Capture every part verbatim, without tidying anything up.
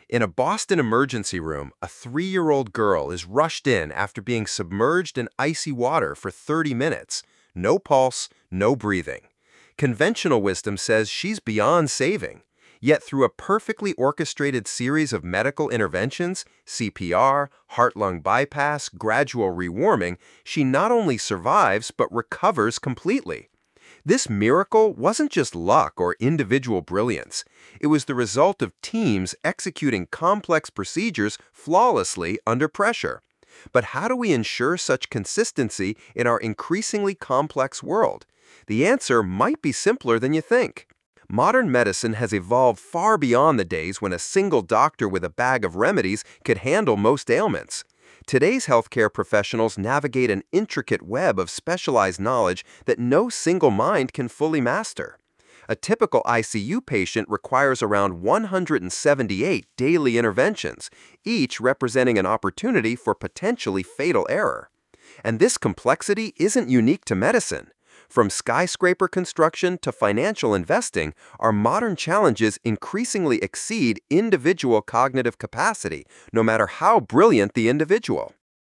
In a Boston emergency room, a three-year-old girl is rushed in after being submerged in icy water for thirty minutes. No pulse, no breathing. Conventional wisdom says she's beyond saving. Yet through a perfectly orchestrated series of medical interventions, C P R, heart-lung bypass, gradual rewarming, she not only survives but recovers completely. This miracle wasn't just luck or individual brilliance. It was the result of teams executing complex procedures flawlessly under pressure. But how do we ensure such consistency in our increasingly complex world? The answer might be simpler than you think. Modern medicine has evolved far beyond the days when a single doctor with a bag of remedies could handle most ailments. Today's healthcare professionals navigate an intricate web of specialized knowledge that no single mind can fully master. A typical I C U patient requires around one hundred seventy-eight daily interventions, each representing an opportunity for potentially fatal error. And this complexity isn't unique to medicine. From skyscraper construction to financial investing, our modern challenges increasingly exceed individual cognitive capacity, no matter how brilliant the individual.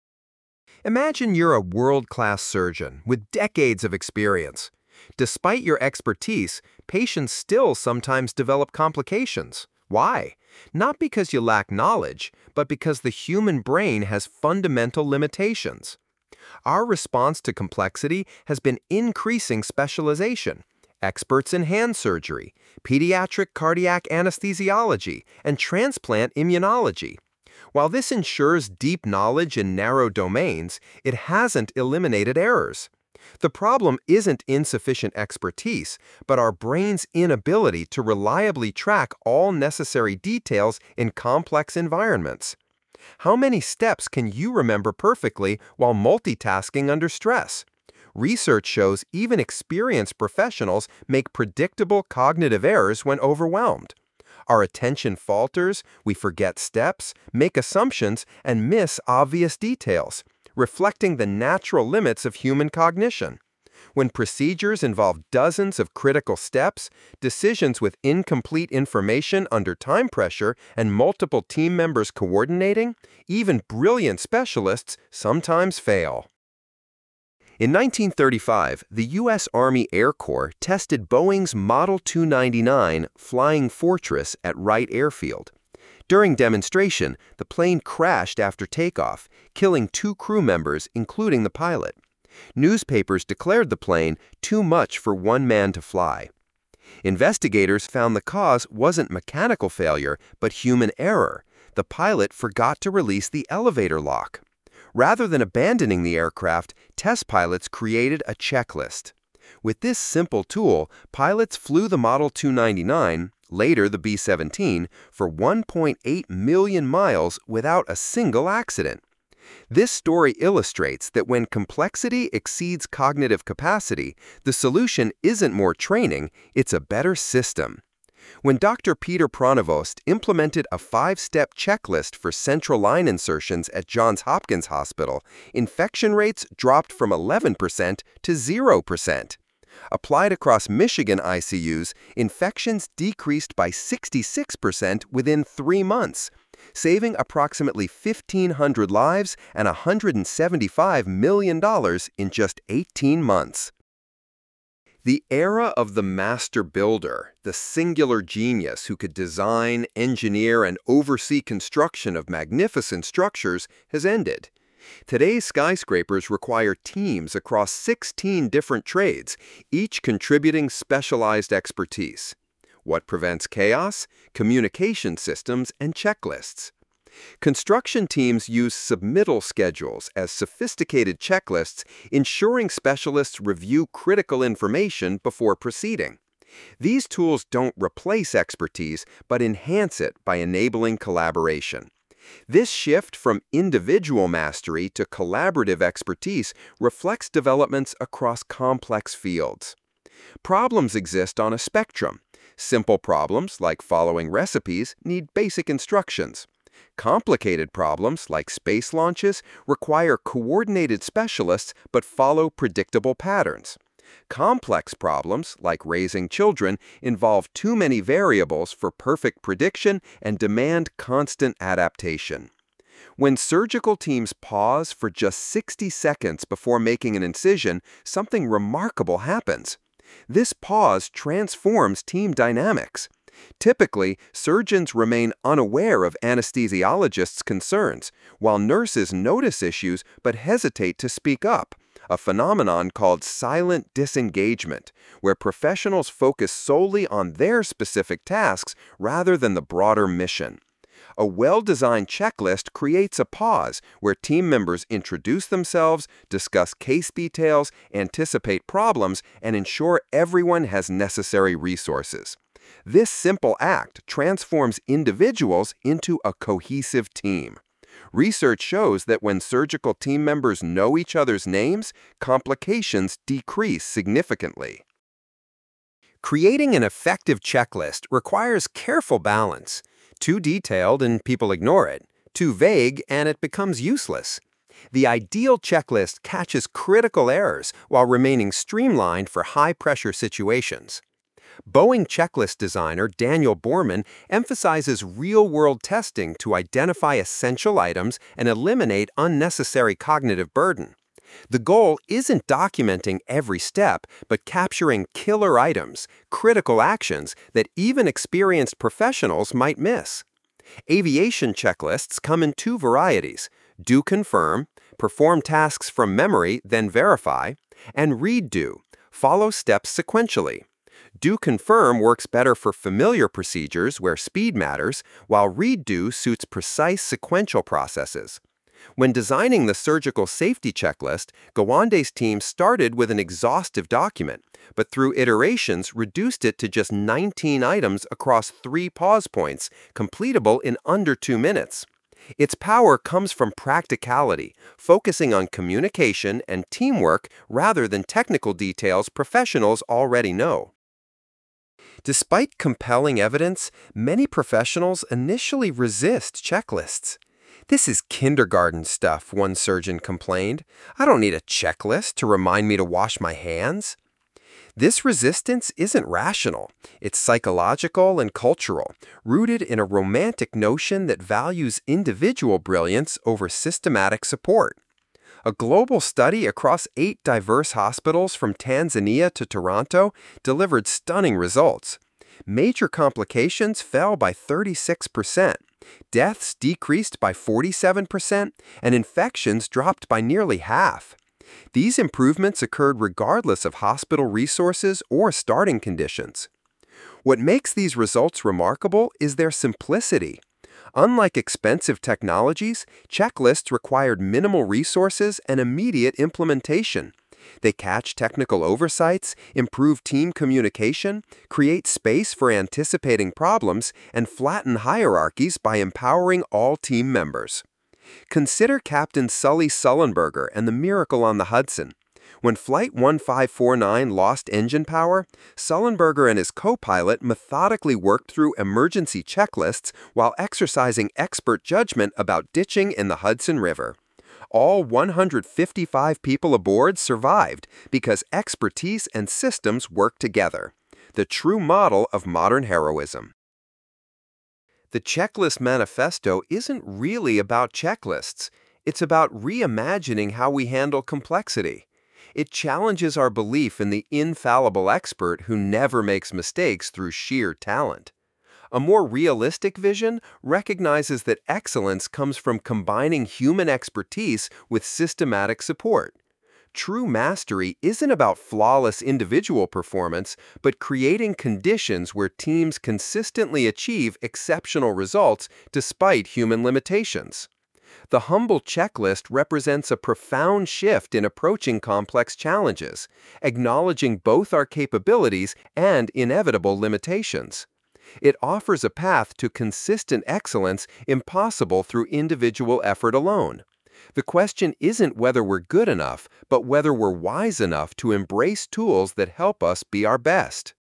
Imagine you're a world-class surgeon with decades of experience. Despite your expertise, patients still sometimes develop complications. Why? Not because you lack knowledge, but because the human brain has fundamental limitations. Our response to complexity has been increasing specialization. Experts in hand surgery, pediatric cardiac anesthesiology, and transplant immunology. While this ensures deep knowledge in narrow domains, it hasn't eliminated errors. The problem isn't insufficient expertise, but our brain's inability to reliably track all necessary details in complex environments. How many steps can you remember perfectly while multitasking under stress? Research shows even experienced professionals make predictable cognitive errors when overwhelmed. Our attention falters, we forget steps, make assumptions, and miss obvious details, reflecting the natural limits of human cognition. When procedures involve dozens of critical steps, decisions with incomplete information under time pressure, and multiple team members coordinating, even brilliant specialists sometimes fail. In nineteen thirty-five, the U S Army Air Corps tested Boeing's Model two ninety-nine Flying Fortress at Wright Airfield. During demonstration, the plane crashed after takeoff, killing two crew members, including the pilot. Newspapers declared the plane too much for one man to fly. Investigators found the cause wasn't mechanical failure, but human error. The pilot forgot to release the elevator lock. Rather than abandoning the aircraft, test pilots created a checklist. With this simple tool, pilots flew the Model two ninety-nine, later the B seventeen, for one point eight million miles without a single accident. This story illustrates that when complexity exceeds cognitive capacity, the solution isn't more training, it's a better system. When Doctor Peter Pronovost implemented a five-step checklist for central line insertions at Johns Hopkins Hospital, infection rates dropped from eleven percent to zero percent. Applied across Michigan I C Us, infections decreased by sixty-six percent within three months, saving approximately fifteen hundred lives and one hundred seventy-five million dollars in just eighteen months. The era of the master builder, the singular genius who could design, engineer, and oversee construction of magnificent structures, has ended. Today's skyscrapers require teams across sixteen different trades, each contributing specialized expertise. What prevents chaos? Communication systems and checklists. Construction teams use submittal schedules as sophisticated checklists, ensuring specialists review critical information before proceeding. These tools don't replace expertise, but enhance it by enabling collaboration. This shift from individual mastery to collaborative expertise reflects developments across complex fields. Problems exist on a spectrum. Simple problems, like following recipes, need basic instructions. Complicated problems, like space launches, require coordinated specialists but follow predictable patterns. Complex problems, like raising children, involve too many variables for perfect prediction and demand constant adaptation. When surgical teams pause for just sixty seconds before making an incision, something remarkable happens. This pause transforms team dynamics. Typically, surgeons remain unaware of anesthesiologists' concerns, while nurses notice issues but hesitate to speak up, a phenomenon called silent disengagement, where professionals focus solely on their specific tasks rather than the broader mission. A well-designed checklist creates a pause where team members introduce themselves, discuss case details, anticipate problems, and ensure everyone has necessary resources. This simple act transforms individuals into a cohesive team. Research shows that when surgical team members know each other's names, complications decrease significantly. Creating an effective checklist requires careful balance. Too detailed and people ignore it. Too vague and it becomes useless. The ideal checklist catches critical errors while remaining streamlined for high-pressure situations. Boeing checklist designer Daniel Borman emphasizes real-world testing to identify essential items and eliminate unnecessary cognitive burden. The goal isn't documenting every step, but capturing killer items, critical actions that even experienced professionals might miss. Aviation checklists come in two varieties: do confirm, perform tasks from memory, then verify, and read do, follow steps sequentially. Do confirm works better for familiar procedures where speed matters, while read do suits precise sequential processes. When designing the surgical safety checklist, Gawande's team started with an exhaustive document, but through iterations reduced it to just nineteen items across three pause points, completable in under two minutes. Its power comes from practicality, focusing on communication and teamwork rather than technical details professionals already know. Despite compelling evidence, many professionals initially resist checklists. "This is kindergarten stuff," one surgeon complained. "I don't need a checklist to remind me to wash my hands." This resistance isn't rational. It's psychological and cultural, rooted in a romantic notion that values individual brilliance over systematic support. A global study across eight diverse hospitals from Tanzania to Toronto delivered stunning results. Major complications fell by thirty-six percent, deaths decreased by forty-seven percent, and infections dropped by nearly half. These improvements occurred regardless of hospital resources or starting conditions. What makes these results remarkable is their simplicity. Unlike expensive technologies, checklists required minimal resources and immediate implementation. They catch technical oversights, improve team communication, create space for anticipating problems, and flatten hierarchies by empowering all team members. Consider Captain Sully Sullenberger and the Miracle on the Hudson. When Flight one five four nine lost engine power, Sullenberger and his co-pilot methodically worked through emergency checklists while exercising expert judgment about ditching in the Hudson River. All one hundred fifty-five people aboard survived because expertise and systems worked together. The true model of modern heroism. The Checklist Manifesto isn't really about checklists. It's about reimagining how we handle complexity. It challenges our belief in the infallible expert who never makes mistakes through sheer talent. A more realistic vision recognizes that excellence comes from combining human expertise with systematic support. True mastery isn't about flawless individual performance, but creating conditions where teams consistently achieve exceptional results despite human limitations. The humble checklist represents a profound shift in approaching complex challenges, acknowledging both our capabilities and inevitable limitations. It offers a path to consistent excellence impossible through individual effort alone. The question isn't whether we're good enough, but whether we're wise enough to embrace tools that help us be our best.